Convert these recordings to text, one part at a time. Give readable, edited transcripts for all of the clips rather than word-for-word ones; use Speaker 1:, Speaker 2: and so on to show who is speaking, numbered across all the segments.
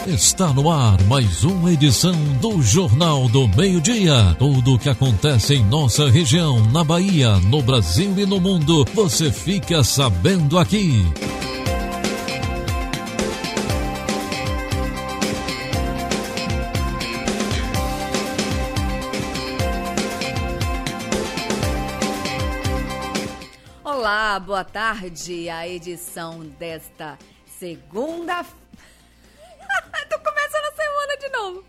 Speaker 1: Está no ar mais uma edição do Jornal do Meio-Dia. Tudo o que acontece em nossa região, na Bahia, no Brasil e no mundo, você fica sabendo aqui.
Speaker 2: Olá, boa tarde. A edição desta segunda-feira. Tô começando a semana de novo.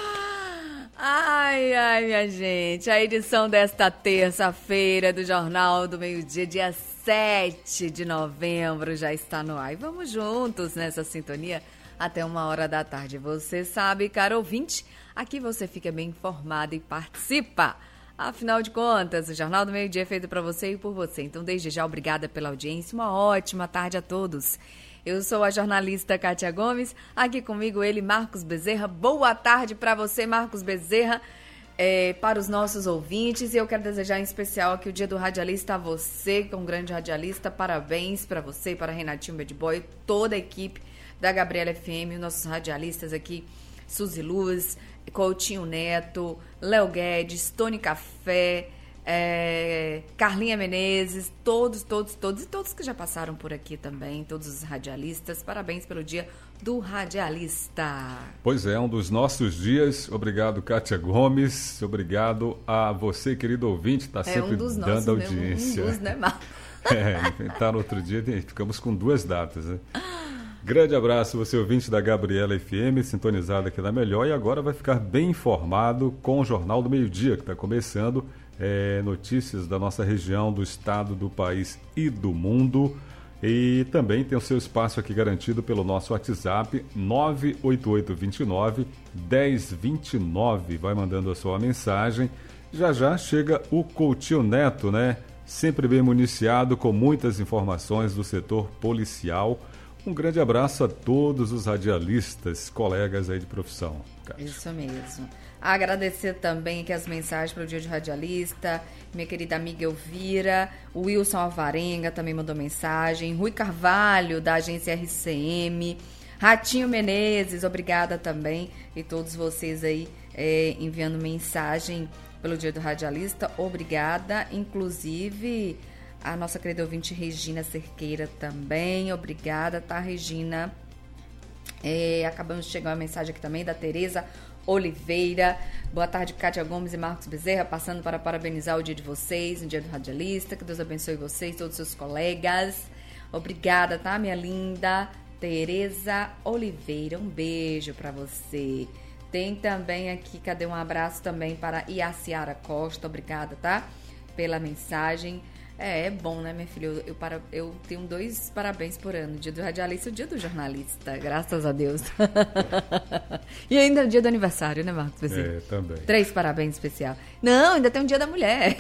Speaker 2: Ai, minha gente. A edição desta terça-feira do Jornal do Meio-Dia, dia 7 de novembro, já está no ar. E vamos juntos nessa sintonia até 1h da tarde. Você sabe, caro ouvinte, aqui você fica bem informado e participa. Afinal de contas, o Jornal do Meio-Dia é feito para você e por você. Então, desde já, obrigada pela audiência. Uma ótima tarde a todos. Eu sou a jornalista Kátia Gomes, aqui comigo ele, Marcos Bezerra. Boa tarde para você, Marcos Bezerra, para os nossos ouvintes. E eu quero desejar em especial aqui o Dia do Radialista a você, que é um grande radialista. Parabéns para você, para Renatinho Bad Boy, toda a equipe da Gabriela FM, os nossos radialistas aqui, Suzy Luz, Coutinho Neto, Léo Guedes, Tony Café, Carlinha Menezes, todos e todos que já passaram por aqui também, todos os radialistas, parabéns pelo Dia do Radialista.
Speaker 3: Pois é, um dos nossos dias. Obrigado, Kátia Gomes, obrigado a você, querido ouvinte, está sempre dando audiência.
Speaker 2: Um dos, né, Marcos?
Speaker 3: Inventaram outro dia, ficamos com duas datas, né? Grande abraço, você ouvinte da Gabriela FM, sintonizado aqui na Melhor, e agora vai ficar bem informado com o Jornal do Meio-Dia, que está começando. Notícias da nossa região, do estado, do país e do mundo. E também tem o seu espaço aqui garantido pelo nosso WhatsApp 98829-1029. Vai mandando a sua mensagem. Já chega o Coutinho Neto, né? Sempre bem municiado, com muitas informações do setor policial. Um grande abraço a todos os radialistas, colegas aí de profissão. Cátia.
Speaker 2: Isso mesmo. Agradecer também aqui as mensagens para o Dia de Radialista, minha querida amiga Elvira, o Wilson Alvarenga também mandou mensagem, Rui Carvalho, da agência RCM, Ratinho Menezes, obrigada também, e todos vocês aí enviando mensagem pelo Dia do Radialista, obrigada, inclusive a nossa querida ouvinte Regina Cerqueira também, obrigada, tá, Regina? Acabamos de chegar uma mensagem aqui também da Tereza Oliveira. Boa tarde, Kátia Gomes e Marcos Bezerra, passando para parabenizar o dia de vocês, o Dia do Radialista, que Deus abençoe vocês, todos os seus colegas. Obrigada, tá, minha linda Tereza Oliveira, um beijo para você. Tem também aqui, cadê um abraço também para Iaciara Costa, obrigada, tá, pela mensagem. É bom, né, minha filha? Eu tenho 2 parabéns por ano. O Dia do Radialista e o Dia do Jornalista. Graças a Deus. E ainda o dia do aniversário, né, Marcos?
Speaker 3: Também.
Speaker 2: 3 parabéns especial. Não, ainda tem o Dia da Mulher.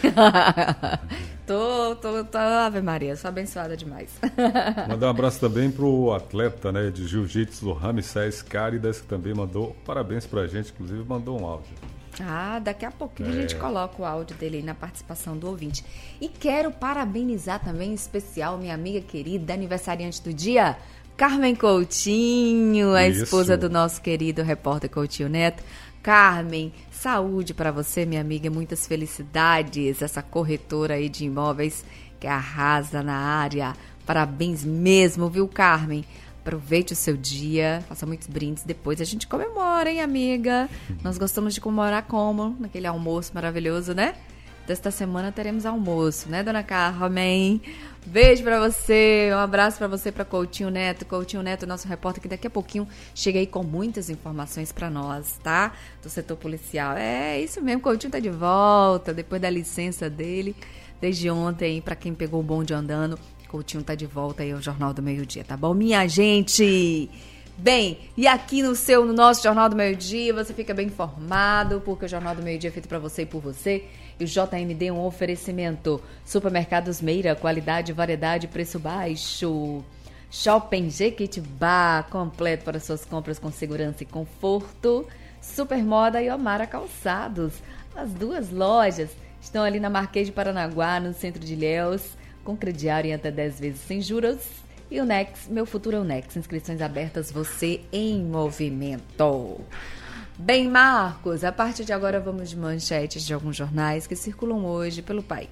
Speaker 2: Tô Ave Maria, sou abençoada demais.
Speaker 3: Mandar um abraço também pro atleta, né, de jiu-jitsu, Ramsés Cáridas, que também mandou parabéns pra gente, inclusive mandou um áudio.
Speaker 2: Daqui a pouquinho a gente coloca o áudio dele aí na participação do ouvinte. E quero parabenizar também em especial minha amiga querida, aniversariante do dia, Carmen Coutinho, a esposa do nosso querido repórter Coutinho Neto. Carmen, saúde para você, minha amiga, muitas felicidades, essa corretora aí de imóveis que arrasa na área. Parabéns mesmo, viu, Carmen? Aproveite o seu dia, faça muitos brindes, depois a gente comemora, hein, amiga? Nós gostamos de comemorar como? Naquele almoço maravilhoso, né? Desta semana teremos almoço, né, dona Carmen? Beijo pra você, um abraço pra você, pra Coutinho Neto. Coutinho Neto, nosso repórter, que daqui a pouquinho chega aí com muitas informações pra nós, tá? Do setor policial. É isso mesmo, Coutinho tá de volta, depois da licença dele, desde ontem, pra quem pegou o bonde andando. Coutinho tá de volta aí ao Jornal do Meio-Dia, tá bom, minha gente? Bem, e aqui no nosso Jornal do Meio-Dia, você fica bem informado, porque o Jornal do Meio-Dia é feito para você e por você. E o JMD é um oferecimento. Supermercados Meira, qualidade, variedade, preço baixo. Shopping Jequitibá, completo para suas compras com segurança e conforto. Supermoda e Omara Calçados. As 2 lojas estão ali na Marquês de Paranaguá, no centro de Ilhéus, com crediário em até 10 vezes sem juros. E o Nex, meu futuro é o Nex. Inscrições abertas, você em movimento. Bem, Marcos, a partir de agora vamos de manchetes de alguns jornais que circulam hoje pelo país.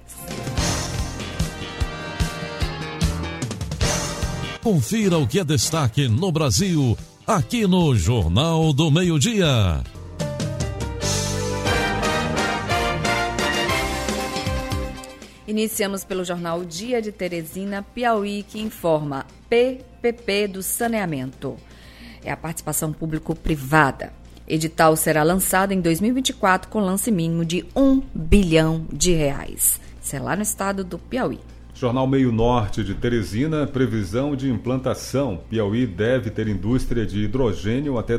Speaker 1: Confira o que é destaque no Brasil, aqui no Jornal do Meio-Dia.
Speaker 2: Iniciamos pelo jornal Dia de Teresina, Piauí, que informa PPP do saneamento. É a participação público-privada. Edital será lançado em 2024 com lance mínimo de R$1 bilhão. Isso é lá no estado do Piauí.
Speaker 3: Jornal Meio Norte de Teresina, previsão de implantação. Piauí deve ter indústria de hidrogênio até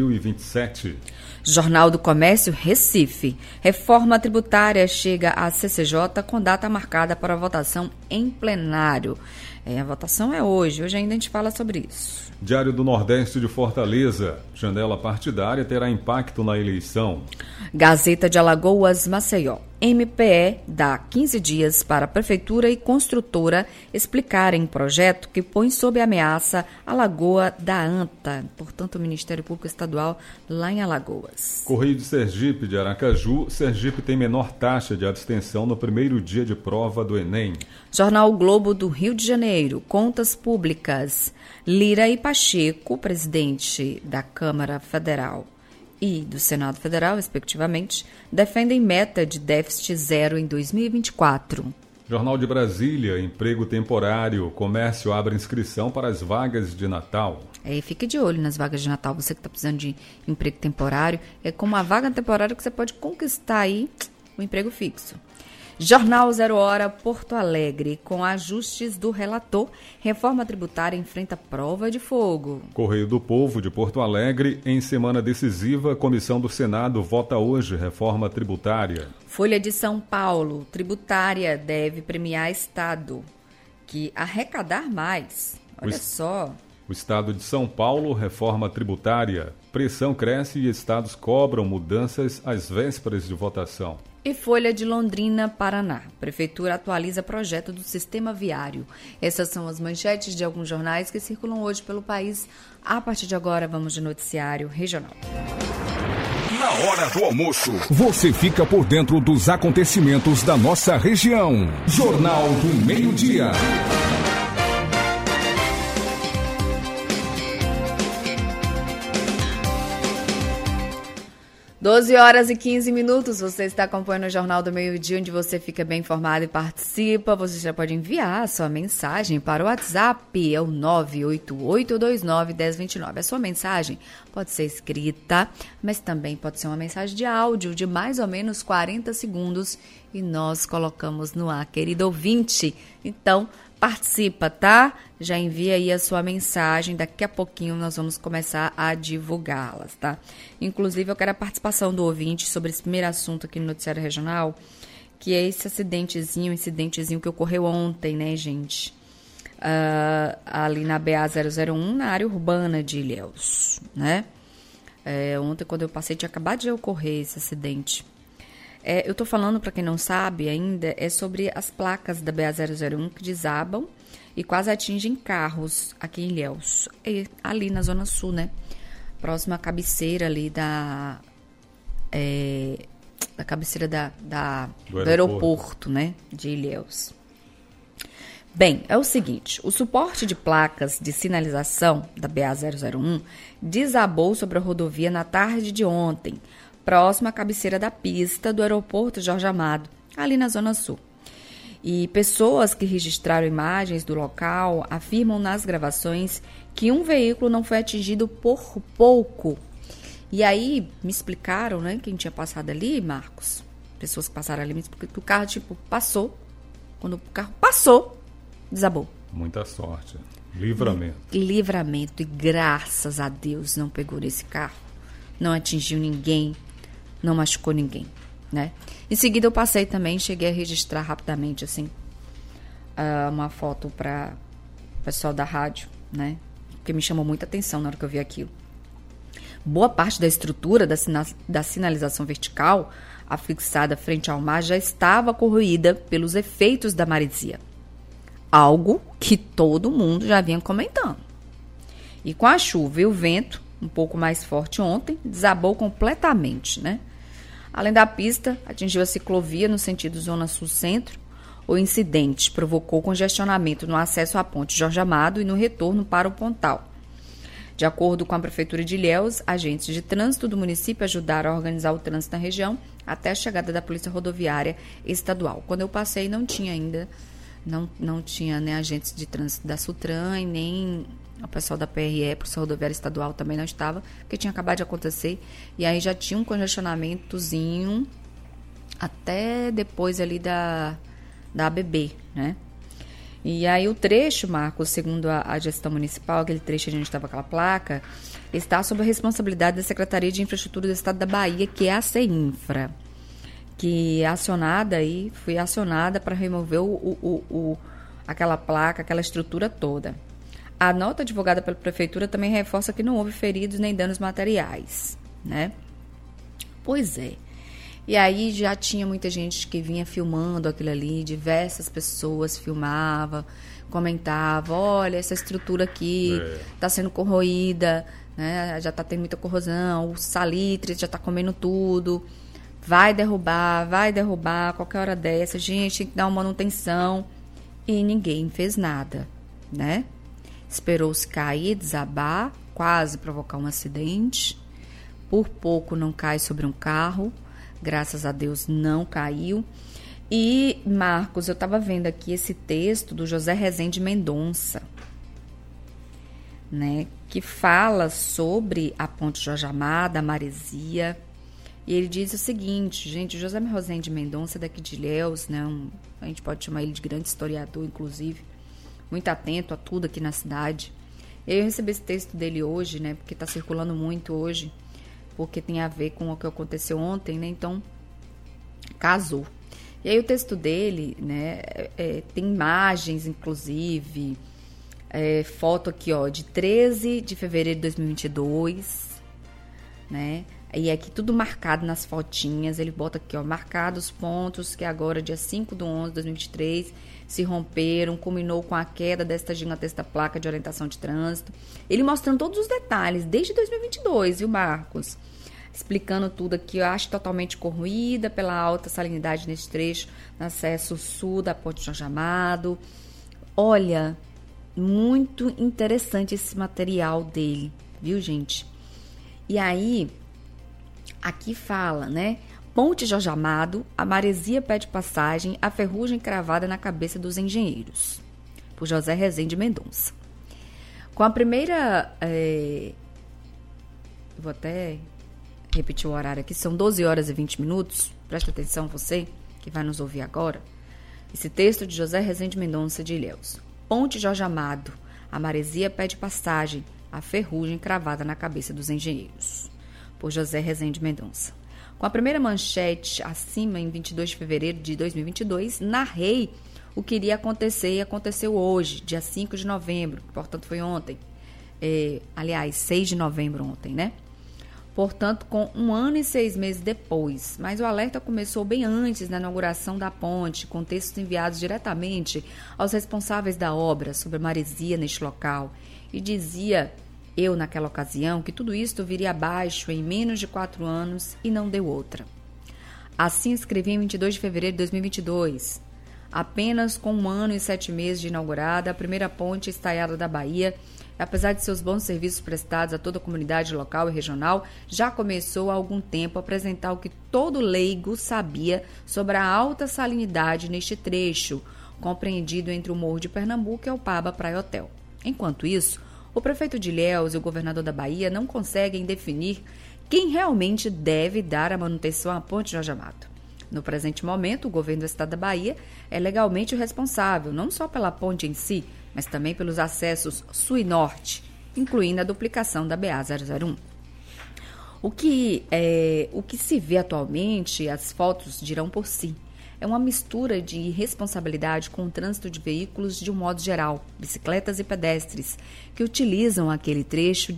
Speaker 3: 2027.
Speaker 2: Jornal do Comércio, Recife. Reforma tributária chega à CCJ com data marcada para a votação em plenário. A votação é hoje ainda a gente fala sobre isso.
Speaker 3: Diário do Nordeste de Fortaleza. Janela partidária terá impacto na eleição.
Speaker 2: Gazeta de Alagoas, Maceió. MPE dá 15 dias para a Prefeitura e construtora explicarem projeto que põe sob ameaça a Lagoa da Anta, portanto o Ministério Público Estadual lá em Alagoas.
Speaker 3: Correio de Sergipe, de Aracaju. Sergipe tem menor taxa de abstenção no primeiro dia de prova do Enem.
Speaker 2: Jornal o Globo do Rio de Janeiro. Contas públicas. Lira e Pacheco, presidente da Câmara Federal e do Senado Federal, respectivamente, defendem meta de déficit zero em 2024.
Speaker 3: Jornal de Brasília, emprego temporário, comércio abre inscrição para as vagas de Natal.
Speaker 2: Fique de olho nas vagas de Natal, você que está precisando de emprego temporário, é como uma vaga temporária que você pode conquistar aí um emprego fixo. Jornal 0 Hora, Porto Alegre, com ajustes do relator, reforma tributária enfrenta prova de fogo.
Speaker 3: Correio do Povo, de Porto Alegre, em semana decisiva, comissão do Senado vota hoje reforma tributária.
Speaker 2: Folha de São Paulo, tributária deve premiar Estado que arrecadar mais. Olha só.
Speaker 3: O Estado de São Paulo, reforma tributária. Pressão cresce e estados cobram mudanças às vésperas de votação.
Speaker 2: E Folha de Londrina, Paraná. Prefeitura atualiza projeto do sistema viário. Essas são as manchetes de alguns jornais que circulam hoje pelo país. A partir de agora, vamos de noticiário regional.
Speaker 4: Na hora do almoço, você fica por dentro dos acontecimentos da nossa região. Jornal do Meio-Dia.
Speaker 2: 12h15, você está acompanhando o Jornal do Meio-Dia, onde você fica bem informado e participa. Você já pode enviar a sua mensagem para o WhatsApp, é o 988291029. A sua mensagem pode ser escrita, mas também pode ser uma mensagem de áudio de mais ou menos 40 segundos e nós colocamos no ar, querido ouvinte. Então, participa, tá? Já envia aí a sua mensagem, daqui a pouquinho nós vamos começar a divulgá-las, tá? Inclusive, eu quero a participação do ouvinte sobre esse primeiro assunto aqui no Noticiário Regional, que é esse incidentezinho que ocorreu ontem, né, gente? Ali na BA-001, na área urbana de Ilhéus, né? Ontem, quando eu passei, tinha acabado de ocorrer esse acidente. Eu tô falando, para quem não sabe ainda, é sobre as placas da BA-001 que desabam e quase atingem carros aqui em Ilhéus, ali na Zona Sul, né? Próxima à cabeceira ali da cabeceira do aeroporto, né? De Ilhéus. Bem, é o seguinte, o suporte de placas de sinalização da BA-001 desabou sobre a rodovia na tarde de ontem, próximo à cabeceira da pista do aeroporto Jorge Amado, ali na Zona Sul. E pessoas que registraram imagens do local afirmam nas gravações que um veículo não foi atingido por pouco. E aí me explicaram, né, quem tinha passado ali, Marcos, pessoas que passaram ali, me explicaram que o carro, passou. Quando o carro passou, desabou.
Speaker 3: Muita sorte. Livramento.
Speaker 2: Livramento. E graças a Deus não pegou nesse carro. Não atingiu ninguém. Não machucou ninguém, né? Em seguida eu passei também, cheguei a registrar rapidamente, assim, uma foto para o pessoal da rádio, né? Porque me chamou muita atenção na hora que eu vi aquilo. Boa parte da estrutura da sinalização vertical, afixada frente ao mar, já estava corroída pelos efeitos da maresia. algo que todo mundo já vinha comentando. E com a chuva e o vento, um pouco mais forte ontem, desabou completamente, né? Além da pista, atingiu a ciclovia no sentido Zona Sul-Centro. O incidente provocou congestionamento no acesso à ponte Jorge Amado e no retorno para o Pontal. De acordo com a Prefeitura de Ilhéus, agentes de trânsito do município ajudaram a organizar o trânsito na região até a chegada da Polícia Rodoviária Estadual. Quando eu passei, não tinha ainda, não tinha, né, agentes de trânsito da Sutran e nem o pessoal da PRE, Polícia Rodoviária Estadual também não estava, porque tinha acabado de acontecer. E aí já tinha um congestionamentozinho até depois ali da ABB, né? E aí o trecho, Marcos, segundo a gestão municipal, aquele trecho onde estava aquela placa, está sob a responsabilidade da Secretaria de Infraestrutura do Estado da Bahia, que é a CEINFRA, que fui acionada para remover aquela placa, aquela estrutura toda. A nota divulgada pela Prefeitura também reforça que não houve feridos nem danos materiais, né? Pois é. E aí já tinha muita gente que vinha filmando aquilo ali, diversas pessoas filmavam, comentavam, olha, essa estrutura aqui está sendo corroída, né? Já está tendo muita corrosão, o salitre já está comendo tudo, vai derrubar, qualquer hora dessa, gente, tem que dar uma manutenção. E ninguém fez nada, né? Esperou-se cair, desabar, quase provocar um acidente. Por pouco não cai sobre um carro. Graças a Deus não caiu. E, Marcos, eu estava vendo aqui esse texto do José Rezende Mendonça, né, que fala sobre a Ponte Jorge Amado, a maresia. E ele diz o seguinte, gente, o José Rezende Mendonça é daqui de Ilhéus, né, a gente pode chamar ele de grande historiador, inclusive, muito atento a tudo aqui na cidade. Eu recebi esse texto dele hoje, né, porque está circulando muito hoje, porque tem a ver com o que aconteceu ontem, né? Então, casou. E aí o texto dele, né, tem imagens, inclusive, foto aqui, ó, de 13 de fevereiro de 2022, né? E aqui tudo marcado nas fotinhas, ele bota aqui, ó, marcados pontos que agora, dia 5/11/2023, se romperam, culminou com a queda desta gigantesca placa de orientação de trânsito. Ele mostrando todos os detalhes, desde 2022, viu, Marcos? Explicando tudo aqui, eu acho totalmente corroída pela alta salinidade nesse trecho, no acesso sul da Ponte Jorge Amado. Olha, muito interessante esse material dele, viu, gente? E aí, aqui fala, né? Ponte Jorge Amado, a maresia pede passagem, a ferrugem cravada na cabeça dos engenheiros. Por José Rezende Mendonça. Com a primeira... vou até repetir o horário aqui, são 12 horas e 20 minutos. Presta atenção, você que vai nos ouvir agora. Esse texto de José Rezende Mendonça de Ilhéus. Ponte Jorge Amado, a maresia pede passagem, a ferrugem cravada na cabeça dos engenheiros. Por José Rezende Mendonça. Com a primeira manchete acima, em 22 de fevereiro de 2022, narrei o que iria acontecer e aconteceu hoje, dia 5 de novembro, portanto foi ontem. 6 de novembro ontem, né? Portanto, com 1 ano e 6 meses depois. Mas o alerta começou bem antes da inauguração da ponte, com textos enviados diretamente aos responsáveis da obra sobre a maresia neste local. E dizia... eu, naquela ocasião, que tudo isto viria abaixo em menos de 4 anos e não deu outra. Assim escrevi em 22 de fevereiro de 2022. Apenas com 1 ano e 7 meses de inaugurada, a primeira ponte estaiada da Bahia, apesar de seus bons serviços prestados a toda a comunidade local e regional, já começou há algum tempo a apresentar o que todo leigo sabia sobre a alta salinidade neste trecho, compreendido entre o Morro de Pernambuco e Opaba Praia Hotel. Enquanto isso, o prefeito de Ilhéus e o governador da Bahia não conseguem definir quem realmente deve dar a manutenção à Ponte Jorge Amado. No presente momento, o governo do estado da Bahia é legalmente o responsável, não só pela ponte em si, mas também pelos acessos sul e norte, incluindo a duplicação da BA-001. O que se vê atualmente, as fotos dirão por si, é uma mistura de irresponsabilidade com o trânsito de veículos de um modo geral, bicicletas e pedestres, que utilizam aquele trecho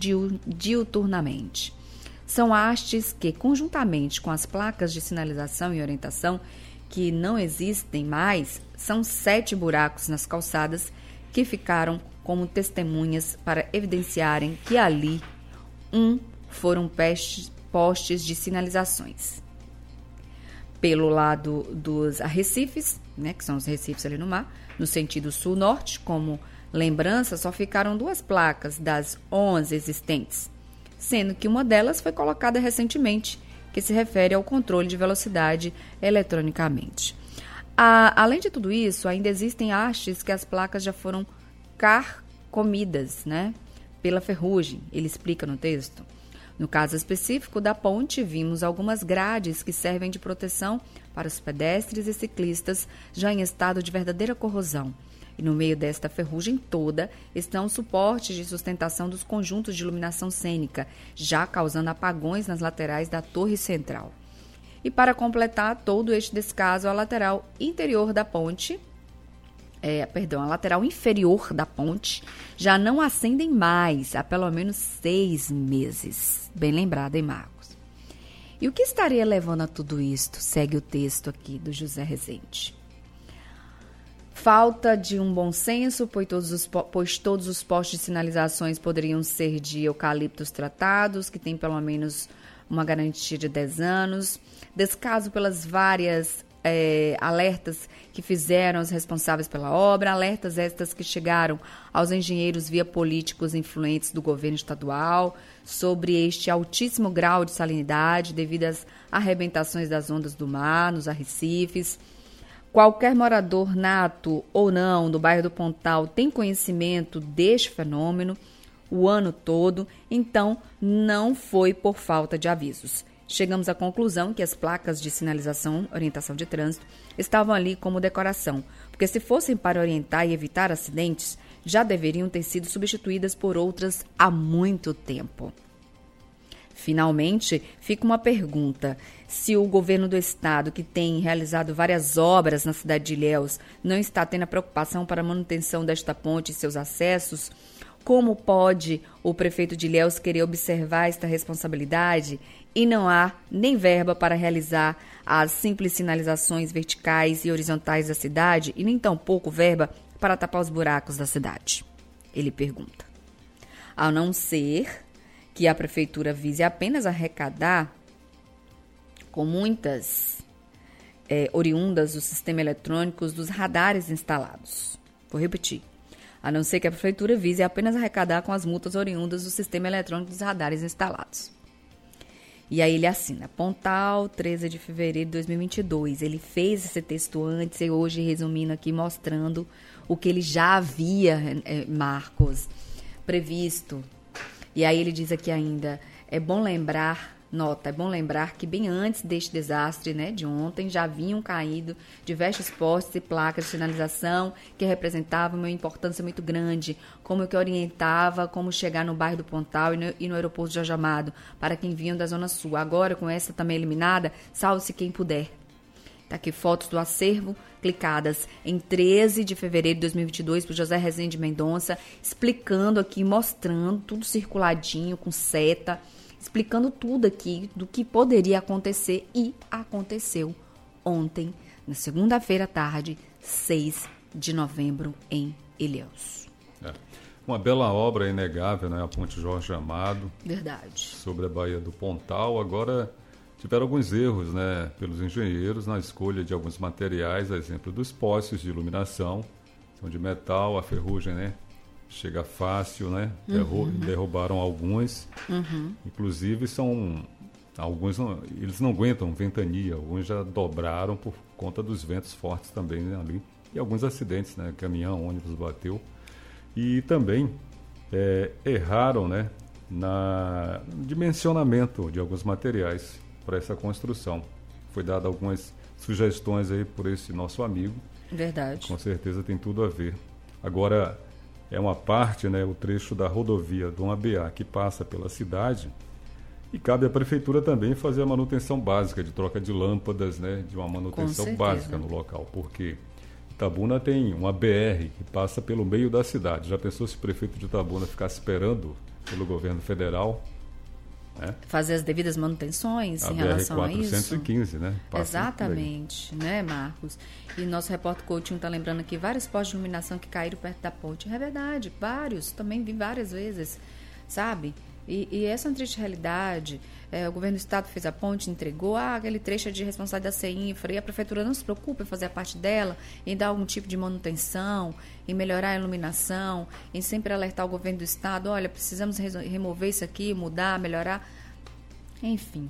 Speaker 2: diuturnamente. São hastes que, conjuntamente com as placas de sinalização e orientação que não existem mais são 7 buracos nas calçadas que ficaram como testemunhas para evidenciarem que ali foram postes de sinalizações. Pelo lado dos arrecifes, né, que são os recifes ali no mar, no sentido sul-norte, como lembrança, só ficaram 2 placas das 11 existentes, sendo que uma delas foi colocada recentemente, que se refere ao controle de velocidade eletronicamente. Além de tudo isso, ainda existem hastes que as placas já foram carcomidas, né, pela ferrugem, ele explica no texto. No caso específico da ponte, vimos algumas grades que servem de proteção para os pedestres e ciclistas já em estado de verdadeira corrosão. E no meio desta ferrugem toda estão suportes de sustentação dos conjuntos de iluminação cênica, já causando apagões nas laterais da torre central. E para completar todo este descaso, a lateral interior da ponte, a lateral inferior da ponte já não acendem mais há pelo menos 6 meses. Bem lembrado, hein, Marcos? E o que estaria levando a tudo isto? Segue o texto aqui do José Rezende. Falta de um bom senso, pois todos os postes de sinalizações poderiam ser de eucaliptos tratados, que tem pelo menos uma garantia de 10 anos. Descaso pelas várias alertas que fizeram os responsáveis pela obra, alertas estas que chegaram aos engenheiros via políticos influentes do governo estadual sobre este altíssimo grau de salinidade devido às arrebentações das ondas do mar nos arrecifes. Qualquer morador nato ou não do bairro do Pontal tem conhecimento deste fenômeno o ano todo, então não foi por falta de avisos. Chegamos à conclusão que as placas de sinalização, orientação de trânsito, estavam ali como decoração, porque se fossem para orientar e evitar acidentes, já deveriam ter sido substituídas por outras há muito tempo. Finalmente, fica uma pergunta: se o governo do estado, que tem realizado várias obras na cidade de Ilhéus, não está tendo a preocupação para a manutenção desta ponte e seus acessos, como pode o prefeito de Ilhéus querer observar esta responsabilidade e não há nem verba para realizar as simples sinalizações verticais e horizontais da cidade e nem tampouco verba para tapar os buracos da cidade? Ele pergunta. A não ser que a prefeitura vise apenas arrecadar com muitas oriundas do sistema eletrônico dos radares instalados. Vou repetir. A não ser que a prefeitura vise apenas arrecadar com as multas oriundas do sistema eletrônico dos radares instalados. E aí ele assina, Pontal, 13 de fevereiro de 2022. Ele fez esse texto antes e hoje resumindo aqui, mostrando o que ele já havia, Marcos, previsto. E aí ele diz aqui ainda, é bom lembrar que bem antes deste desastre, né, de ontem, já haviam caído diversos postes e placas de sinalização que representavam uma importância muito grande, como que orientava como chegar no bairro do Pontal e no aeroporto de Jorge Amado, para quem vinha da Zona Sul. Agora, com essa também eliminada, salve-se quem puder. Tá aqui fotos do acervo, clicadas em 13 de fevereiro de 2022 por José Rezende Mendonça, explicando aqui, mostrando tudo circuladinho, com seta, explicando tudo aqui do que poderia acontecer e aconteceu ontem, na segunda-feira à tarde, 6 de novembro, em Ilhéus.
Speaker 3: Uma bela obra, inegável, né? A Ponte Jorge Amado.
Speaker 2: Verdade.
Speaker 3: Sobre a Baía do Pontal. Agora, tiveram alguns erros, né, pelos engenheiros na escolha de alguns materiais, a exemplo dos postes de iluminação, são de metal, a ferrugem, né? Chega fácil, né? Derrubaram alguns. Inclusive, alguns eles não aguentam ventania, alguns já dobraram por conta dos ventos fortes também, né, ali. E alguns acidentes, né? Caminhão, ônibus bateu. E também erraram, né, no dimensionamento de alguns materiais para essa construção. Foi dado algumas sugestões aí por esse nosso amigo.
Speaker 2: Verdade.
Speaker 3: Com certeza tem tudo a ver. Agora, é uma parte, né, o trecho da rodovia do ABA que passa pela cidade e cabe à prefeitura também fazer a manutenção básica de troca de lâmpadas, né, de uma manutenção básica no local, porque Itabuna tem uma BR que passa pelo meio da cidade. Já pensou se o prefeito de Itabuna ficar esperando pelo governo federal?
Speaker 2: fazer as devidas manutenções em relação a isso.
Speaker 3: BR-415, né?
Speaker 2: Exatamente, né, Marcos? E nosso repórter Coutinho está lembrando aqui vários postes de iluminação que caíram perto da ponte. É verdade, vários, também vi várias vezes, sabe? E essa é uma triste realidade. O governo do estado fez a ponte, entregou, aquele trecho é de responsabilidade da CEINFRA, e a prefeitura não se preocupa em fazer a parte dela, em dar algum tipo de manutenção, em melhorar a iluminação, em sempre alertar o governo do estado, olha, precisamos remover isso aqui, mudar, melhorar, enfim.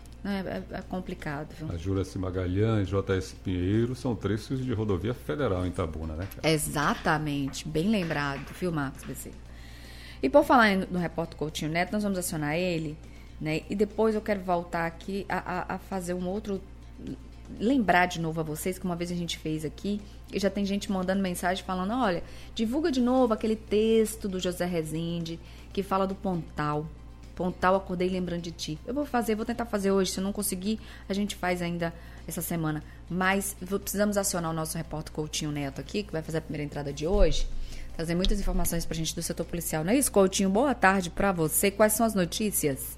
Speaker 2: É complicado, viu?
Speaker 3: A Juraci Magalhães, JS Pinheiro são trechos de rodovia federal em Itabuna, né, cara?
Speaker 2: Exatamente, bem lembrado, viu, Marcos Bezerra? E por falar no repórter Coutinho Neto, nós vamos acionar ele, né? E depois eu quero voltar aqui a fazer um outro... Lembrar de novo a vocês que uma vez a gente fez aqui, e já tem gente mandando mensagem falando, olha, divulga de novo aquele texto do José Rezende, que fala do Pontal. Pontal, acordei lembrando de ti. Eu vou tentar fazer hoje, se eu não conseguir, a gente faz ainda essa semana. Mas precisamos acionar o nosso repórter Coutinho Neto aqui, que vai fazer a primeira entrada de hoje, trazer muitas informações pra gente do setor policial. Não é isso, Coutinho? Boa tarde pra você. Quais são as notícias?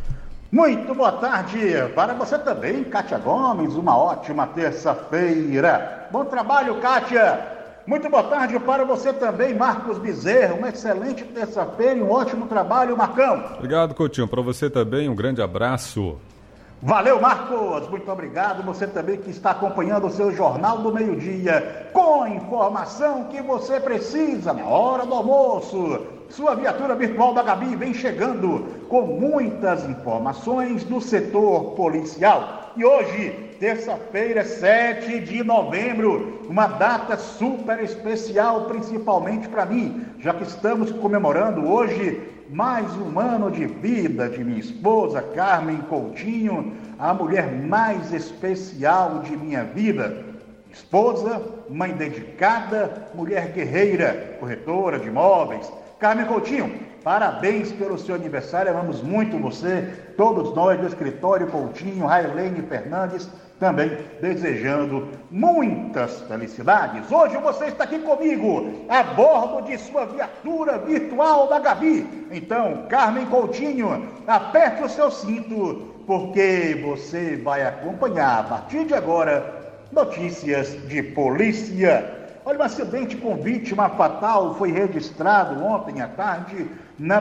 Speaker 5: Muito boa tarde para você também, Kátia Gomes. Uma ótima terça-feira. Bom trabalho, Kátia. Muito boa tarde para você também, Marcos Bezerra. Uma excelente terça-feira e um ótimo trabalho, Marcão.
Speaker 3: Obrigado, Coutinho. Para você também, um grande abraço.
Speaker 5: Valeu, Marcos. Muito obrigado. Você também que está acompanhando o seu Jornal do Meio-Dia, com a informação que você precisa na hora do almoço. Sua viatura virtual da Gabi vem chegando com muitas informações do setor policial. E hoje, terça-feira, 7 de novembro, uma data super especial, principalmente para mim, já que estamos comemorando hoje mais um ano de vida de minha esposa, Carmen Coutinho, a mulher mais especial de minha vida. Esposa, mãe dedicada, mulher guerreira, corretora de imóveis. Carmen Coutinho, parabéns pelo seu aniversário, amamos muito você, todos nós do escritório Coutinho, Railene Fernandes, também desejando muitas felicidades. Hoje você está aqui comigo, a bordo de sua viatura virtual da Gabi. Então, Carmen Coutinho, aperte o seu cinto, porque você vai acompanhar, a partir de agora, notícias de polícia. Olha, um acidente com vítima fatal foi registrado ontem à tarde na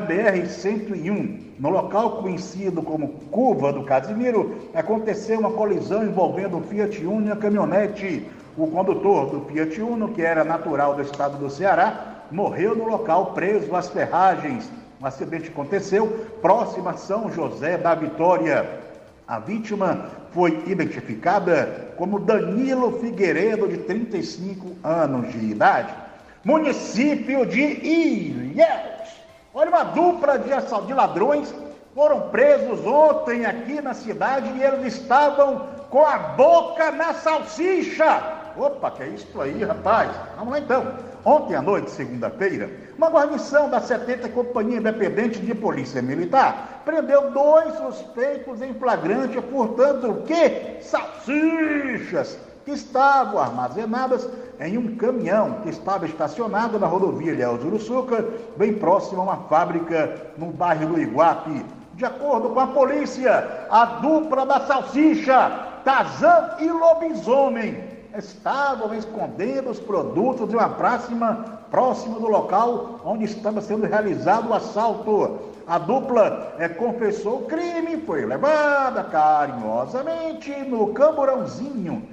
Speaker 5: BR-101. No local conhecido como Curva do Casimiro, aconteceu uma colisão envolvendo um Fiat Uno e a caminhonete. O condutor do Fiat Uno, que era natural do estado do Ceará, morreu no local preso às ferragens. O acidente aconteceu próximo a São José da Vitória. A vítima foi identificada como Danilo Figueiredo, de 35 anos de idade. Município de Ilhéus. Olha, uma dupla de ladrões foram presos ontem aqui na cidade e eles estavam com a boca na salsicha. Opa, que é isso aí, rapaz? Vamos lá então. Ontem à noite, segunda-feira, uma guarnição da 70ª Companhia Independente de Polícia Militar prendeu 2 suspeitos em flagrante furtando o quê? Salsichas, que estavam armazenadas em um caminhão que estava estacionado na rodovia Ilhéus Uruçuca, bem próximo a uma fábrica no bairro do Iguape. De acordo com a polícia, a dupla da salsicha, Tarzan e Lobisomem, estavam escondendo os produtos de uma praça próximo do local onde estava sendo realizado o assalto. A dupla confessou o crime e foi levada carinhosamente no camburãozinho,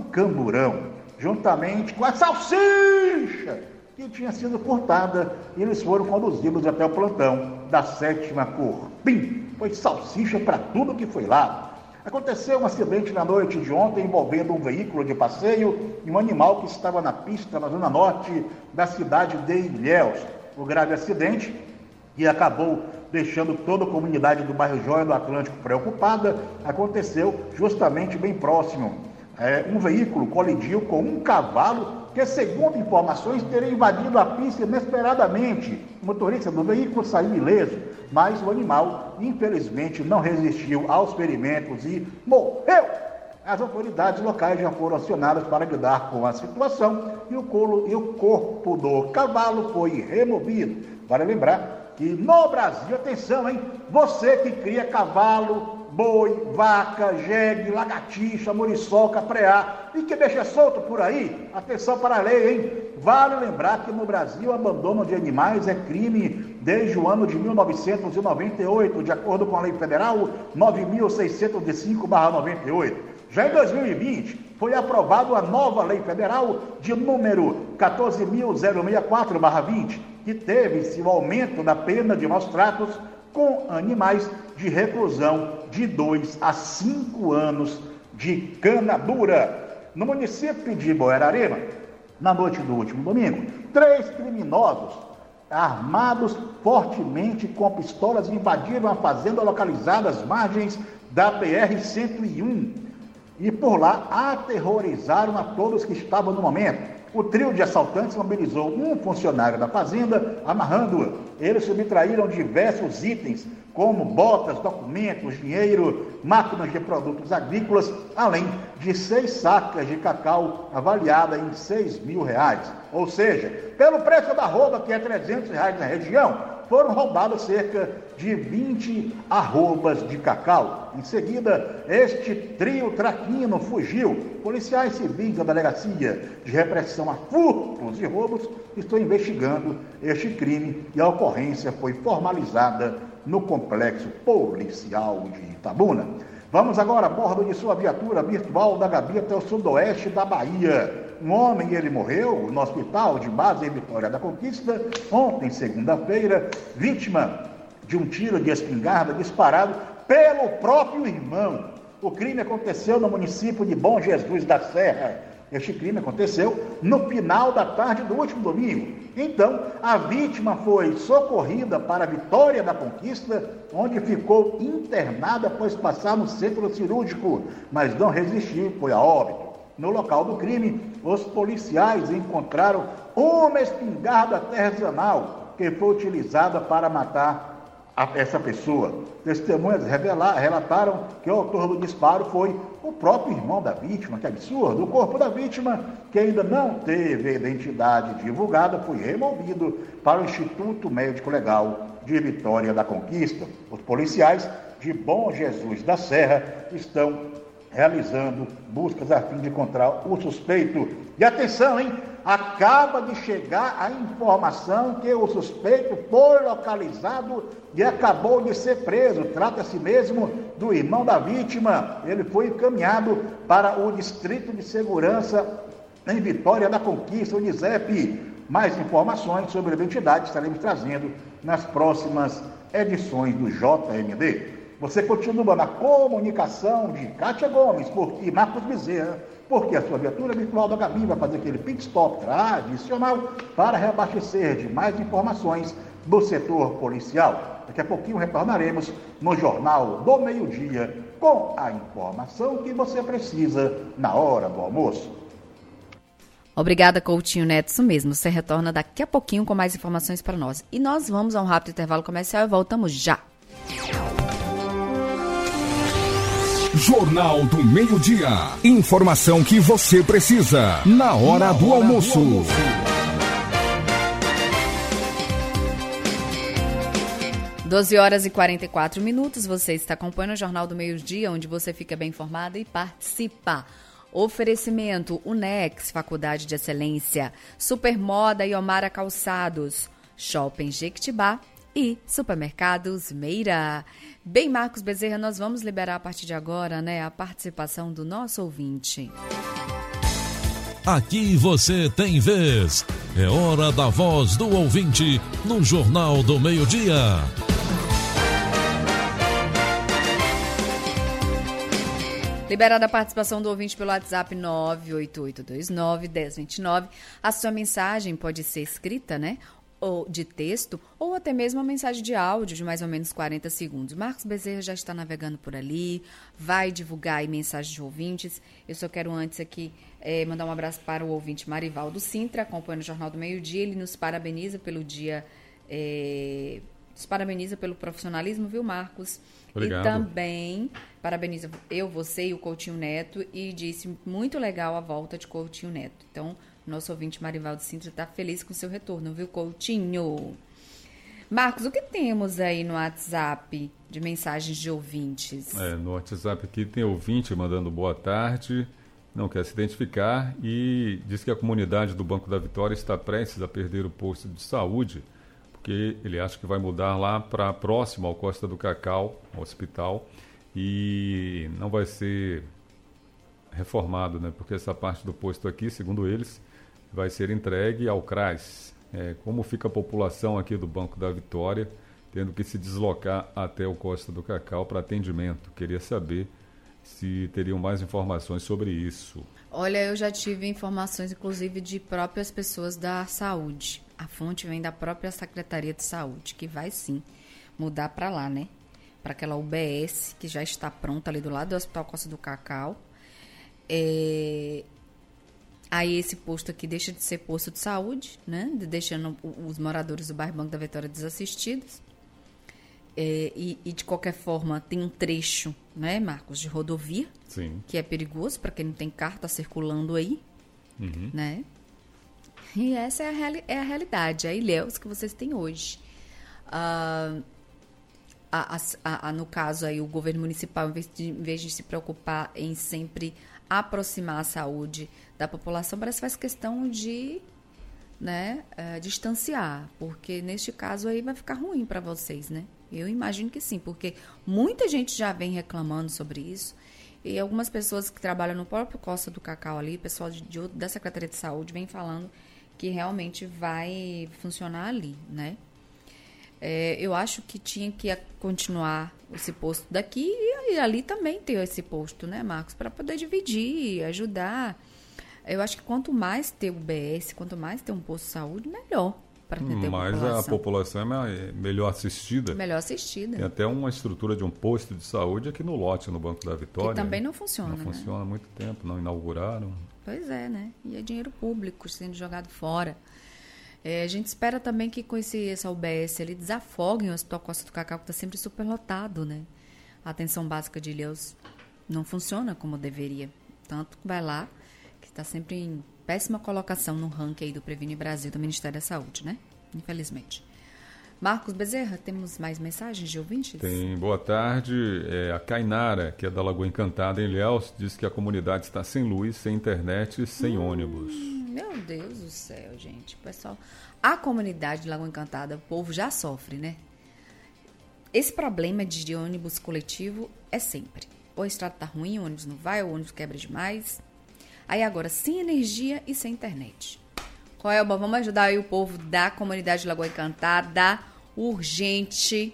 Speaker 5: juntamente com a salsicha que tinha sido furtada, e eles foram conduzidos até o plantão da 7ª Corpim. Foi salsicha para tudo que foi lá. Aconteceu um acidente na noite de ontem envolvendo um veículo de passeio e um animal que estava na pista na zona norte da cidade de Ilhéus. O grave acidente, que acabou deixando toda a comunidade do bairro Joia do Atlântico preocupada, aconteceu justamente bem próximo. Um veículo colidiu com um cavalo que, segundo informações, teria invadido a pista inesperadamente. O motorista do veículo saiu ileso, mas o animal, infelizmente, não resistiu aos ferimentos e morreu. As autoridades locais já foram acionadas para lidar com a situação e o corpo do cavalo foi removido. Vale lembrar E no Brasil, atenção, hein? Você que cria cavalo, boi, vaca, jegue, lagartixa, muriçoca, preá e que deixa solto por aí, atenção para a lei, hein? Vale lembrar que no Brasil o abandono de animais é crime desde o ano de 1998, de acordo com a Lei Federal 9.605/98. Já em 2020, foi aprovada a nova Lei Federal de número 14.064/20, que teve-se o aumento da pena de maus tratos com animais de reclusão de 2 a 5 anos de cana dura. No município de Boerarema, na noite do último domingo, 3 criminosos armados fortemente com pistolas invadiram a fazenda localizada às margens da BR-101 e por lá aterrorizaram a todos que estavam no momento. O trio de assaltantes mobilizou um funcionário da fazenda, amarrando-o. Eles subtraíram diversos itens, como botas, documentos, dinheiro, máquinas de produtos agrícolas, além de 6 sacas de cacau avaliada em R$6.000. Ou seja, pelo preço da arroba, que é R$300 na região, foram roubados cerca de 20 arrobas de cacau. Em seguida, este trio traquino fugiu. Policiais civis da Delegacia de Repressão a Furtos e Roubos estão investigando este crime e a ocorrência foi formalizada no Complexo Policial de Itabuna. Vamos agora a bordo de sua viatura virtual da Gabi até o sudoeste da Bahia. Um homem, ele morreu no hospital de base em Vitória da Conquista, ontem, segunda-feira, vítima de um tiro de espingarda disparado pelo próprio irmão. O crime aconteceu no município de Bom Jesus da Serra. Este crime aconteceu no final da tarde do último domingo. Então, a vítima foi socorrida para Vitória da Conquista, onde ficou internada após passar no centro cirúrgico, mas não resistiu, foi a óbito. No local do crime, os policiais encontraram uma espingarda artesanal que foi utilizada para matar essa pessoa. Testemunhas relataram que o autor do disparo foi o próprio irmão da vítima. Que absurdo! O corpo da vítima, que ainda não teve a identidade divulgada, foi removido para o Instituto Médico Legal de Vitória da Conquista. Os policiais de Bom Jesus da Serra estão realizando buscas a fim de encontrar o suspeito. E atenção, hein? Acaba de chegar a informação que o suspeito foi localizado e acabou de ser preso. Trata-se mesmo do irmão da vítima. Ele foi encaminhado para o Distrito de Segurança em Vitória da Conquista, o DISEP. Mais informações sobre a identidade estaremos trazendo nas próximas edições do JMD. Você continua na comunicação de Kátia Gomes e Marcos Bezerra, porque a sua viatura virtual da Gabi vai fazer aquele pit stop tradicional para reabastecer de mais informações do setor policial. Daqui a pouquinho retornaremos no Jornal do Meio-Dia com a informação que você precisa na hora do almoço.
Speaker 2: Obrigada, Coutinho Neto. Isso mesmo, você retorna daqui a pouquinho com mais informações para nós. E nós vamos a um rápido intervalo comercial e voltamos já.
Speaker 4: Jornal do Meio-Dia. Informação que você precisa na hora do almoço.
Speaker 2: 12h44. Você está acompanhando o Jornal do Meio-Dia, onde você fica bem informado e participa. Oferecimento Unex, Faculdade de Excelência, Supermoda e Omara Calçados, Shopping Jequitibá e Supermercados Meira. Bem, Marcos Bezerra, nós vamos liberar a partir de agora, né, a participação do nosso ouvinte.
Speaker 1: Aqui você tem vez. É hora da voz do ouvinte no Jornal do Meio-Dia.
Speaker 2: Liberada a participação do ouvinte pelo WhatsApp 98829-1029. A sua mensagem pode ser escrita, né? Ou de texto, ou até mesmo uma mensagem de áudio de mais ou menos 40 segundos. Marcos Bezerra já está navegando por ali, vai divulgar aí mensagens de ouvintes. Eu só quero antes aqui mandar um abraço para o ouvinte Marivaldo Sintra, acompanhando o Jornal do Meio-Dia. Ele nos parabeniza pelo dia, nos parabeniza pelo profissionalismo, viu, Marcos?
Speaker 3: Obrigado.
Speaker 2: E também parabeniza você e o Coutinho Neto, e disse muito legal a volta de Coutinho Neto. Então, nosso ouvinte Marivaldo Sintra está feliz com o seu retorno, viu, Coutinho? Marcos, o que temos aí no WhatsApp de mensagens de ouvintes?
Speaker 3: No WhatsApp aqui tem ouvinte mandando boa tarde, não quer se identificar e diz que a comunidade do Banco da Vitória está prestes a perder o posto de saúde, porque ele acha que vai mudar lá para próximo ao Costa do Cacau, ao hospital, e não vai ser reformado, né? Porque essa parte do posto aqui, segundo eles, vai ser entregue ao CRAS. Como fica a população aqui do Banco da Vitória, tendo que se deslocar até o Costa do Cacau para atendimento. Queria saber se teriam mais informações sobre isso.
Speaker 2: Olha, eu já tive informações, inclusive, de próprias pessoas da saúde. A fonte vem da própria Secretaria de Saúde, que vai sim mudar para lá, né? Para aquela UBS, que já está pronta ali do lado do Hospital Costa do Cacau. Aí esse posto aqui deixa de ser posto de saúde, né? Deixando os moradores do bairro Banco da Vitória desassistidos. E de qualquer forma tem um trecho, né, Marcos, de rodovia,
Speaker 3: Sim.
Speaker 2: Que é perigoso para quem não tem carro, está circulando aí, né? E essa é a realidade, a Ilhéus que vocês têm hoje. No caso aí, o governo municipal, em vez de se preocupar em sempre aproximar a saúde da população, parece que faz questão de, né, distanciar, porque neste caso aí vai ficar ruim para vocês, né? Eu imagino que sim, porque muita gente já vem reclamando sobre isso e algumas pessoas que trabalham no próprio Costa do Cacau ali, pessoal da Secretaria de Saúde, vem falando que realmente vai funcionar ali, né? Eu acho que tinha que continuar esse posto daqui e ali também ter esse posto, né, Marcos? Para poder dividir, ajudar. Eu acho que quanto mais ter UBS, quanto mais ter um posto de saúde, melhor para atender
Speaker 3: a população é melhor assistida.
Speaker 2: Melhor assistida.
Speaker 3: Tem até uma estrutura de um posto de saúde aqui no lote, no Banco da Vitória.
Speaker 2: Que também não funciona,
Speaker 3: Não funciona há muito tempo, não inauguraram.
Speaker 2: Pois é, né? E é dinheiro público sendo jogado fora. A gente espera também que com essa UBS ali desafoguem o Hospital Costa do Cacau, que está sempre superlotado, né? A atenção básica de Ilhéus não funciona como deveria. Tanto que vai lá, que está sempre em péssima colocação no ranking aí do Previne Brasil, do Ministério da Saúde, né? Infelizmente. Marcos Bezerra, temos mais mensagens de ouvintes?
Speaker 3: Tem, boa tarde. A Cainara, que é da Lagoa Encantada, em Ilhéus, diz que a comunidade está sem luz, sem internet, sem ônibus.
Speaker 2: Meu Deus do céu, gente. Pessoal, a comunidade de Lagoa Encantada, o povo já sofre, né? Esse problema de ônibus coletivo é sempre. Ou a estrada tá ruim, o ônibus não vai, o ônibus quebra demais. Aí agora, sem energia e sem internet. Qual é o bom? Vamos ajudar aí o povo da comunidade de Lagoa Encantada. Urgente.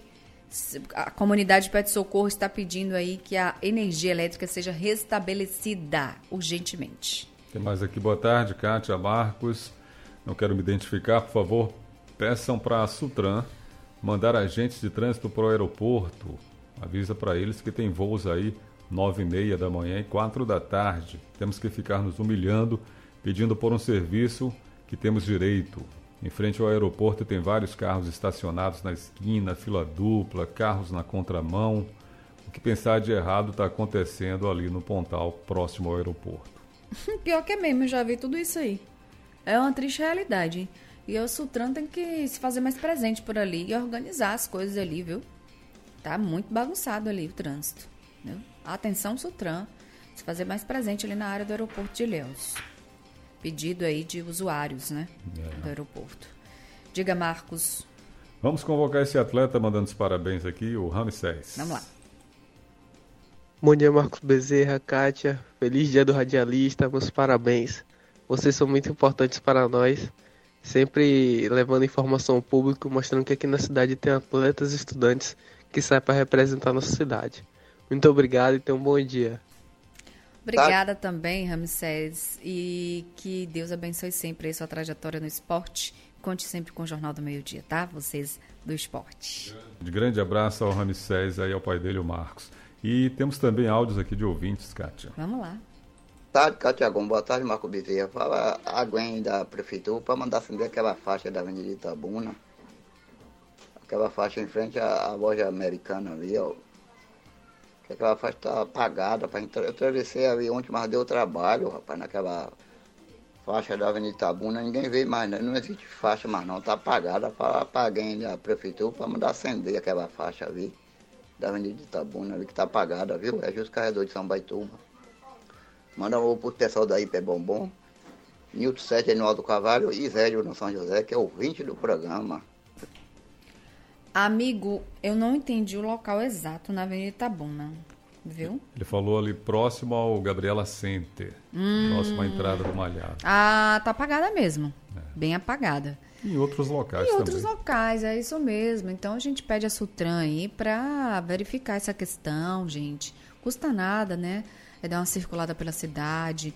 Speaker 2: A comunidade Pet Socorro está pedindo aí que a energia elétrica seja restabelecida urgentemente.
Speaker 3: Tem mais aqui, boa tarde, Kátia, Marcos. Não quero me identificar, por favor, peçam para a Sutran mandar agentes de trânsito para o aeroporto. Avisa para eles que tem voos aí 9h30 da manhã e 4 da tarde. Temos que ficar nos humilhando, pedindo por um serviço que temos direito. Em frente ao aeroporto tem vários carros estacionados na esquina, fila dupla, carros na contramão. O que pensar de errado está acontecendo ali no Pontal, próximo ao aeroporto.
Speaker 2: Pior que é mesmo, eu já vi tudo isso aí. É uma triste realidade, hein? E o Sutran tem que se fazer mais presente por ali e organizar as coisas ali, viu? Tá muito bagunçado ali o trânsito, viu? Atenção, Sutran, se fazer mais presente ali na área do aeroporto de Ilhéus. Pedido aí de usuários, né? Do aeroporto. Diga, Marcos.
Speaker 3: Vamos convocar esse atleta mandando os parabéns aqui, o Ramsés.
Speaker 2: Vamos lá.
Speaker 6: Bom dia, Marcos Bezerra, Kátia. Feliz dia do radialista, meus parabéns. Vocês são muito importantes para nós, sempre levando informação ao público, mostrando que aqui na cidade tem atletas e estudantes que saem para representar a nossa cidade. Muito obrigado e tenham um bom dia.
Speaker 2: Obrigada também, Ramsés, e que Deus abençoe sempre a sua trajetória no esporte. Conte sempre com o Jornal do Meio-Dia, tá? Vocês do esporte.
Speaker 3: De grande abraço ao Ramsés e ao pai dele, o Marcos. E temos também áudios aqui de ouvintes, Kátia.
Speaker 2: Vamos lá.
Speaker 7: Boa tarde, Kátia Gomes. Boa tarde, Marco Bezerra. Fala a Gwen da Prefeitura para mandar acender aquela faixa da Avenida Itabuna. Aquela faixa em frente à loja americana ali, ó. Que aquela faixa está apagada. Eu atravessei ali ontem, mas deu trabalho, rapaz, naquela faixa da Avenida Itabuna, ninguém vê mais, não existe faixa mais não, tá apagada, para alguém da prefeitura para mandar acender aquela faixa ali, da Avenida Itabuna, ali que tá apagada, viu? É Justo Carregador de São Baituba. Manda um alô pro pessoal da Hiper Bombom, Nilton 7 no Alto Cavalho e Zélio no São José, que é ouvinte do programa.
Speaker 2: Amigo, eu não entendi o local exato na Avenida Itabuna, viu?
Speaker 3: Ele falou ali próximo ao Gabriela Center, próximo à entrada do Malhado.
Speaker 2: Ah, tá apagada mesmo. Bem apagada.
Speaker 3: E em outros locais
Speaker 2: em
Speaker 3: também.
Speaker 2: Outros locais, é isso mesmo. Então a gente pede a Sutran aí para verificar essa questão, gente. Custa nada, né? É dar uma circulada pela cidade,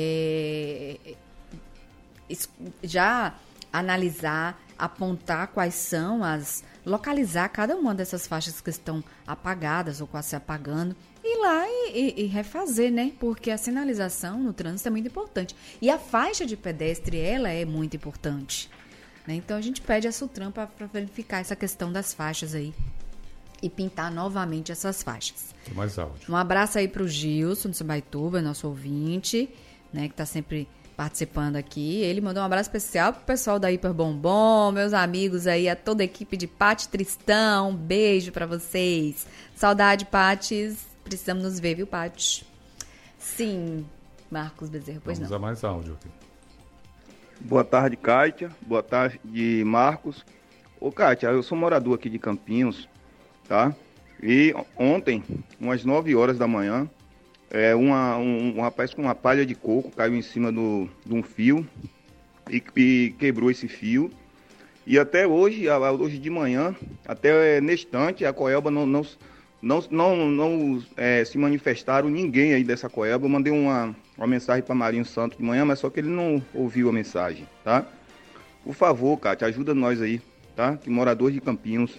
Speaker 2: já analisar, apontar quais são localizar cada uma dessas faixas que estão apagadas ou quase se apagando, ir lá e refazer, né? Porque a sinalização no trânsito é muito importante. E a faixa de pedestre, ela é muito importante, né? Então a gente pede a Sutran para verificar essa questão das faixas aí e pintar novamente essas faixas.
Speaker 3: Tem mais áudio.
Speaker 2: Um abraço aí para o Gilson, do Sambaituba, nosso ouvinte, né, que está sempre participando aqui. Ele mandou um abraço especial pro pessoal da Hiper Bombom, meus amigos aí, a toda a equipe de Pati Tristão. Um beijo para vocês. Saudade, Patis. Precisamos nos ver, viu, Pati? Sim, Marcos Bezerra, pois
Speaker 3: Vamos
Speaker 2: não.
Speaker 3: a mais áudio aqui.
Speaker 8: Boa tarde, Kátia. Boa tarde, Marcos. Ô, Kátia, eu sou morador aqui de Campinhos, tá? E ontem, umas 9 horas da manhã, um rapaz com uma palha de coco caiu em cima de um fio e quebrou esse fio. E até hoje de manhã, até neste instante, a Coelba não se manifestaram ninguém aí dessa Coelba. Eu mandei uma mensagem para Marinho Santos de manhã, mas só que ele não ouviu a mensagem, tá? Por favor, Kátia, ajuda nós aí, tá? Que morador de Campinhos.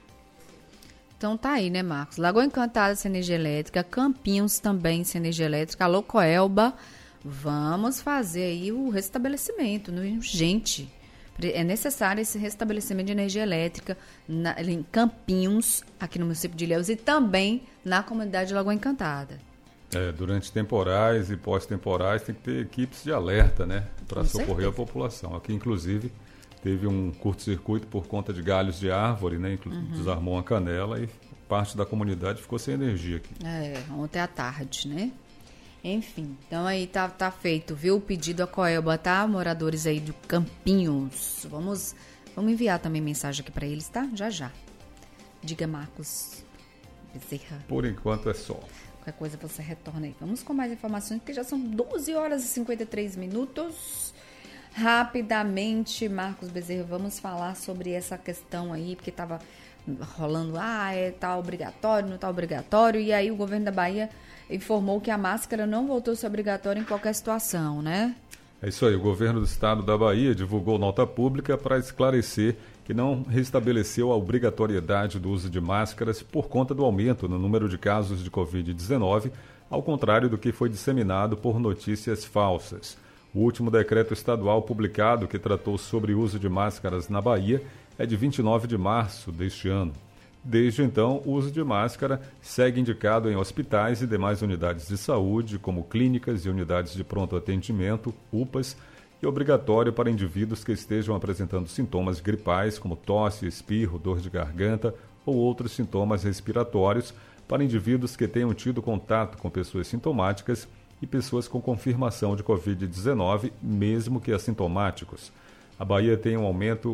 Speaker 2: Então tá aí, né, Marcos? Lagoa Encantada sem energia elétrica, Campinhos também sem energia elétrica, alô Coelba, vamos fazer aí o restabelecimento, urgente. É necessário esse restabelecimento de energia elétrica em Campinhos, aqui no município de Ilhéus, e também na comunidade de Lagoa Encantada.
Speaker 3: Durante temporais e pós-temporais tem que ter equipes de alerta, né, para socorrer a população. Aqui, inclusive, teve um curto-circuito por conta de galhos de árvore, né? Desarmou uma canela e parte da comunidade ficou sem energia aqui.
Speaker 2: Ontem à tarde, né? Enfim, então aí tá feito, viu? O pedido a Coelba, tá? Moradores aí do Campinhos. Vamos enviar também mensagem aqui para eles, tá? Já. Diga, Marcos Bezerra.
Speaker 3: Por enquanto é só.
Speaker 2: Qualquer coisa você retorna aí. Vamos com mais informações, porque já são 12 horas e 53 minutos. Rapidamente, Marcos Bezerra, vamos falar sobre essa questão aí, porque estava rolando, tá obrigatório, não tá obrigatório, e aí o governo da Bahia informou que a máscara não voltou a ser obrigatória em qualquer situação, né?
Speaker 3: É isso aí, o governo do estado da Bahia divulgou nota pública para esclarecer que não restabeleceu a obrigatoriedade do uso de máscaras por conta do aumento no número de casos de Covid-19, ao contrário do que foi disseminado por notícias falsas. O último decreto estadual publicado que tratou sobre o uso de máscaras na Bahia é de 29 de março deste ano. Desde então, o uso de máscara segue indicado em hospitais e demais unidades de saúde, como clínicas e unidades de pronto atendimento, UPAs, e obrigatório para indivíduos que estejam apresentando sintomas gripais, como tosse, espirro, dor de garganta ou outros sintomas respiratórios, para indivíduos que tenham tido contato com pessoas sintomáticas e pessoas com confirmação de Covid-19, mesmo que assintomáticos. A Bahia teve um aumento,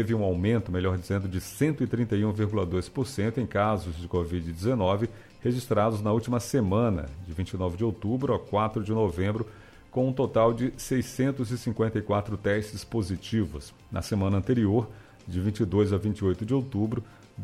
Speaker 3: de 131,2% em casos de Covid-19 registrados na última semana, de 29 de outubro a 4 de novembro, com um total de 654 testes positivos. Na semana anterior, de 22 a 28 de outubro,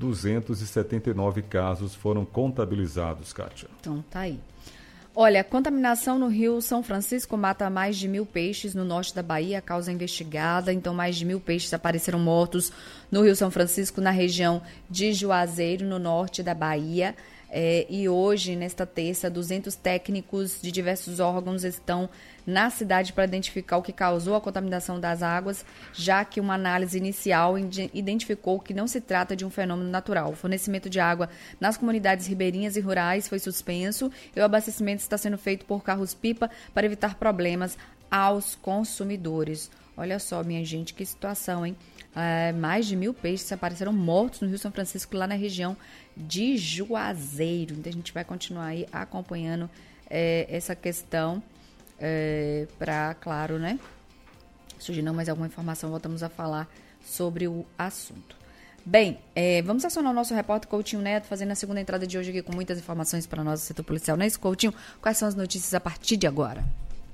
Speaker 3: 279 casos foram contabilizados, Kátia.
Speaker 2: Então tá aí. Olha, a contaminação no Rio São Francisco mata mais de 1.000 peixes no norte da Bahia, a causa é investigada. Então, mais de 1.000 peixes apareceram mortos no Rio São Francisco, na região de Juazeiro, no norte da Bahia. E hoje, nesta terça, 200 técnicos de diversos órgãos estão na cidade para identificar o que causou a contaminação das águas, já que uma análise inicial identificou que não se trata de um fenômeno natural. O fornecimento de água nas comunidades ribeirinhas e rurais foi suspenso e o abastecimento está sendo feito por carros-pipa para evitar problemas aos consumidores. Olha só, minha gente, que situação, hein? Mais de 1.000 peixes apareceram mortos no Rio São Francisco, lá na região de Juazeiro. Então, a gente vai continuar aí acompanhando essa questão para, claro, né? Surgindo mais alguma informação, voltamos a falar sobre o assunto. Bem, vamos acionar o nosso repórter Coutinho Neto, fazendo a segunda entrada de hoje aqui com muitas informações para nós do setor policial. Não é isso, Coutinho? Quais são as notícias a partir de agora?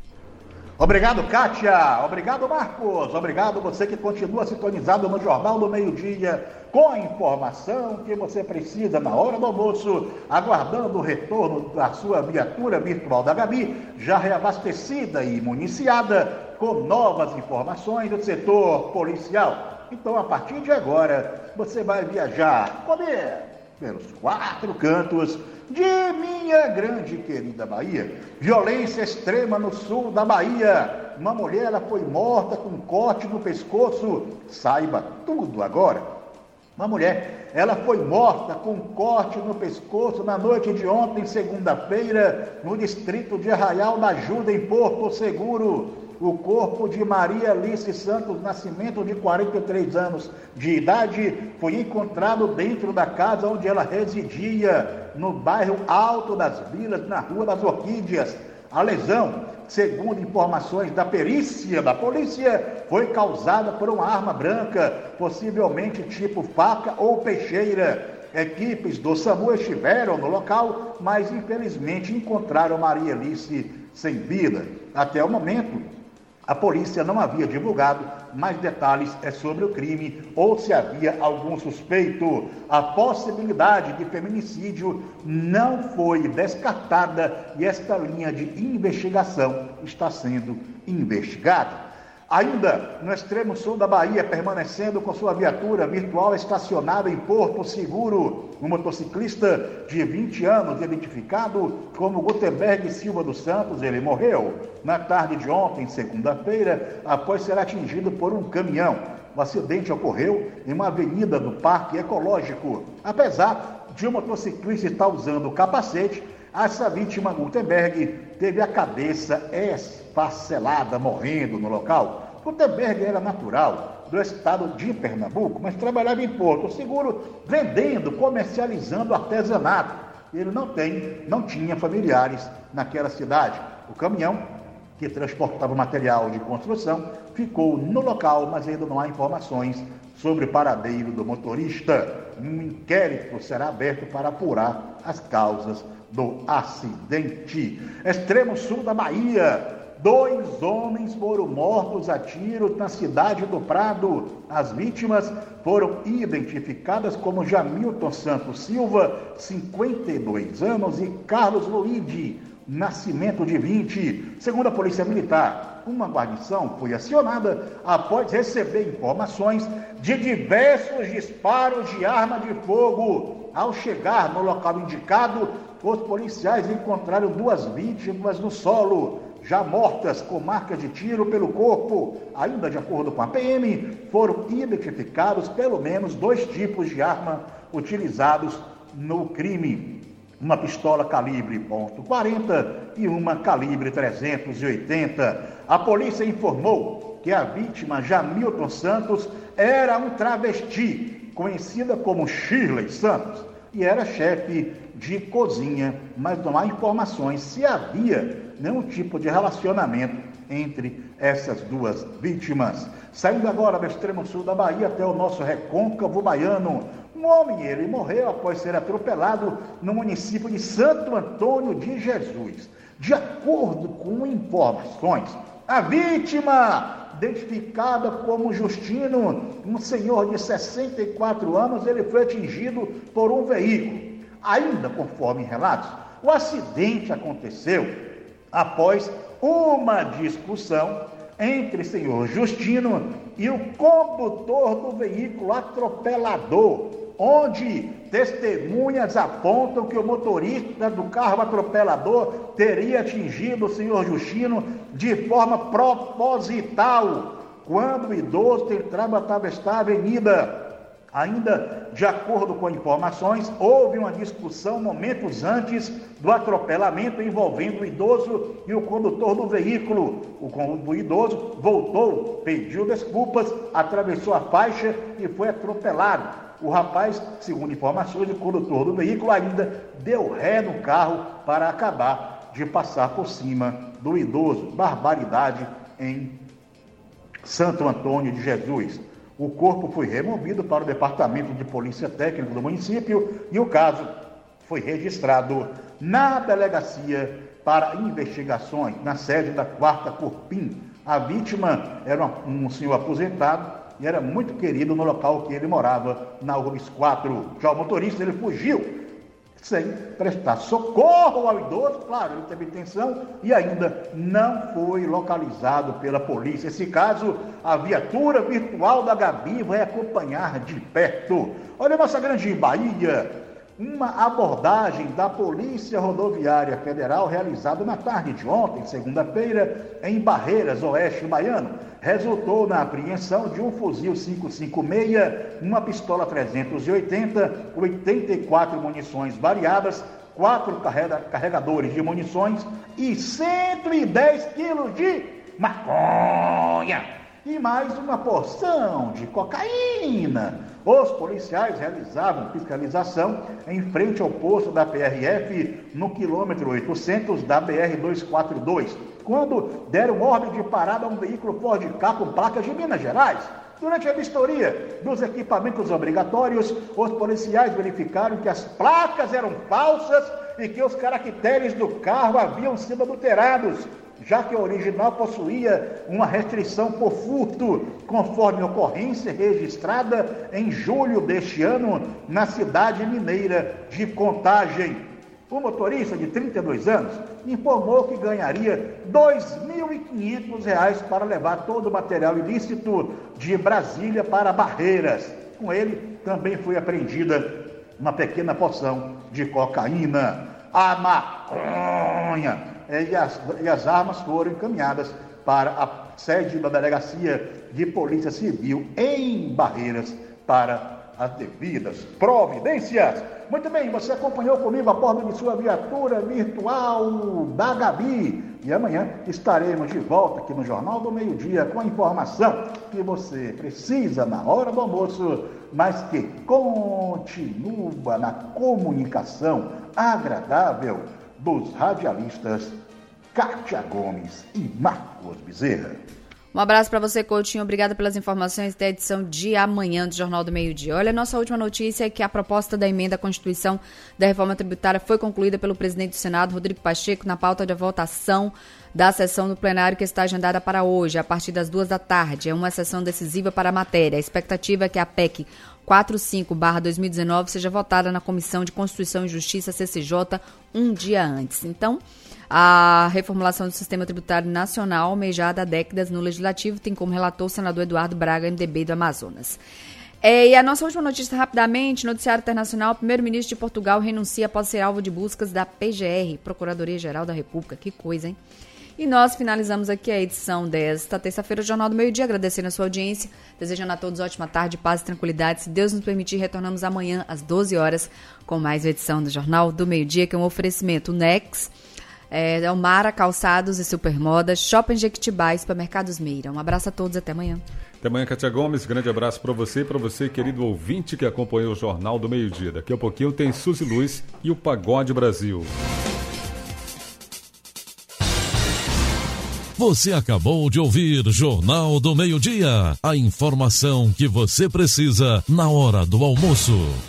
Speaker 5: Obrigado, Kátia. Obrigado, Marcos. Obrigado você que continua sintonizado no Jornal do Meio-Dia, com a informação que você precisa na hora do almoço, aguardando o retorno da sua viatura virtual da Gabi, já reabastecida e municiada com novas informações do setor policial. Então, a partir de agora, você vai viajar pelos 4 cantos de minha grande querida Bahia. Violência extrema no sul da Bahia. Uma mulher ela foi morta com um corte no pescoço. Saiba tudo agora. Uma mulher ela foi morta com um corte no pescoço na noite de ontem, segunda-feira, no distrito de Arraial da Ajuda, em Porto Seguro. O corpo de Maria Alice Santos Nascimento, de 43 anos de idade, foi encontrado dentro da casa onde ela residia, no bairro Alto das Vilas, na Rua das Orquídeas. A lesão, segundo informações da perícia da polícia, foi causada por uma arma branca, possivelmente tipo faca ou peixeira. Equipes do SAMU estiveram no local, mas infelizmente encontraram Maria Alice sem vida. Até o momento, a polícia não havia divulgado mais detalhes sobre o crime ou se havia algum suspeito. A possibilidade de feminicídio não foi descartada e esta linha de investigação está sendo investigada. Ainda no extremo sul da Bahia, permanecendo com sua viatura virtual estacionada em Porto Seguro, um motociclista de 20 anos, identificado como Gutenberg Silva dos Santos, ele morreu na tarde de ontem, segunda-feira, após ser atingido por um caminhão. O acidente ocorreu em uma avenida do Parque Ecológico. Apesar de o motociclista estar usando capacete, essa vítima, Gutenberg, teve a cabeça esfacelada, morrendo no local. Gutenberg era natural do estado de Pernambuco, mas trabalhava em Porto Seguro, vendendo, comercializando artesanato. Ele não tinha familiares naquela cidade. O caminhão, que transportava material de construção, ficou no local, mas ainda não há informações sobre o paradeiro do motorista. Um inquérito será aberto para apurar as causas do acidente. Extremo sul da Bahia, 2 homens foram mortos a tiro na cidade do Prado. As vítimas foram identificadas como Jamilton Santos Silva, 52 anos, e Carlos Luigi Nascimento, de 20. Segundo a Polícia Militar, uma guarnição foi acionada após receber informações de diversos disparos de arma de fogo. Ao chegar no local indicado, os policiais encontraram 2 vítimas no solo, já mortas, com marcas de tiro pelo corpo. Ainda de acordo com a PM, foram identificados pelo menos 2 tipos de arma utilizados no crime. Uma pistola calibre .40 e uma calibre 380. A polícia informou que a vítima, Jamilton Santos, era um travesti, conhecida como Shirley Santos, e era chefe de cozinha, mas não há informações se havia nenhum tipo de relacionamento entre essas 2 vítimas. Saindo agora do extremo sul da Bahia até o nosso recôncavo baiano, um homem, ele morreu após ser atropelado no município de Santo Antônio de Jesus. De acordo com informações, a vítima, identificada como Justino, um senhor de 64 anos, ele foi atingido por um veículo. Ainda conforme relatos, o acidente aconteceu após uma discussão entre o senhor Justino e o condutor do veículo atropelador, onde testemunhas apontam que o motorista do carro atropelador teria atingido o senhor Justino de forma proposital, quando o idoso tentava atravessar a avenida. Ainda de acordo com informações, houve uma discussão momentos antes do atropelamento envolvendo o idoso e o condutor do veículo. O idoso voltou, pediu desculpas, atravessou a faixa e foi atropelado. O rapaz, segundo informações, o condutor do veículo ainda deu ré no carro para acabar de passar por cima do idoso. Barbaridade em Santo Antônio de Jesus. O corpo foi removido para o Departamento de Polícia Técnica do município e o caso foi registrado na delegacia para investigações, na sede da 4ª Corpim. A vítima era um senhor aposentado e era muito querido no local que ele morava, na Urbis 4. Já o motorista, ele fugiu sem prestar socorro ao idoso, claro, ele teve intenção e ainda não foi localizado pela polícia. Esse caso, a viatura virtual da Gabi vai acompanhar de perto. Olha a nossa grande Bahia, uma abordagem da Polícia Rodoviária Federal realizada na tarde de ontem, segunda-feira, em Barreiras, oeste baiano, resultou na apreensão de um fuzil 556, uma pistola 380, 84 munições variadas, 4 carregadores de munições e 110 quilos de maconha e mais uma porção de cocaína. Os policiais realizavam fiscalização em frente ao posto da PRF no quilômetro 800 da BR-242, quando deram ordem de parada a um veículo Ford Ka com placas de Minas Gerais. Durante a vistoria dos equipamentos obrigatórios, os policiais verificaram que as placas eram falsas e que os caracteres do carro haviam sido adulterados, já que a original possuía uma restrição por furto, conforme ocorrência registrada em julho deste ano na cidade mineira de Contagem. O motorista, de 32 anos, informou que ganharia R$ 2.500 para levar todo o material ilícito de Brasília para Barreiras. Com ele, também foi apreendida uma pequena porção de cocaína, a maconha, e as armas foram encaminhadas para a sede da Delegacia de Polícia Civil em Barreiras para as devidas providências. Muito bem, você acompanhou comigo a bordo de sua viatura virtual da Gabi. E amanhã estaremos de volta aqui no Jornal do Meio-Dia com a informação que você precisa na hora do almoço, mas que continua na comunicação agradável dos radialistas Kátia Gomes e Marcos Bezerra.
Speaker 2: Um abraço para você, Coutinho. Obrigada pelas informações da edição de amanhã do Jornal do Meio-Dia. Olha, nossa última notícia é que a proposta da emenda à Constituição da reforma tributária foi concluída pelo presidente do Senado, Rodrigo Pacheco, na pauta de votação da sessão do plenário que está agendada para hoje, a partir das 14h. É uma sessão decisiva para a matéria. A expectativa é que a PEC 45/2019 seja votada na Comissão de Constituição e Justiça, CCJ, um dia antes. Então, a reformulação do sistema tributário nacional, almejada há décadas no Legislativo, tem como relator o senador Eduardo Braga, MDB do Amazonas. E a nossa última notícia, rapidamente, noticiário internacional: o primeiro-ministro de Portugal renuncia após ser alvo de buscas da PGR, Procuradoria-Geral da República. Que coisa, hein? E nós finalizamos aqui a edição desta terça-feira do Jornal do Meio-Dia, agradecendo a sua audiência, desejando a todos ótima tarde, paz e tranquilidade. Se Deus nos permitir, retornamos amanhã às 12 horas com mais uma edição do Jornal do Meio-Dia, que é um oferecimento Nex, Almara Calçados e Supermoda, Shopping Jequitibá e Supermercados Meira. Um abraço a todos, até amanhã.
Speaker 3: Até amanhã, Kátia Gomes. Grande abraço para você, querido ouvinte que acompanhou o Jornal do Meio-Dia. Daqui a pouquinho tem Suzy Luz e o Pagode Brasil.
Speaker 1: Você acabou de ouvir Jornal do Meio-Dia. A informação que você precisa na hora do almoço.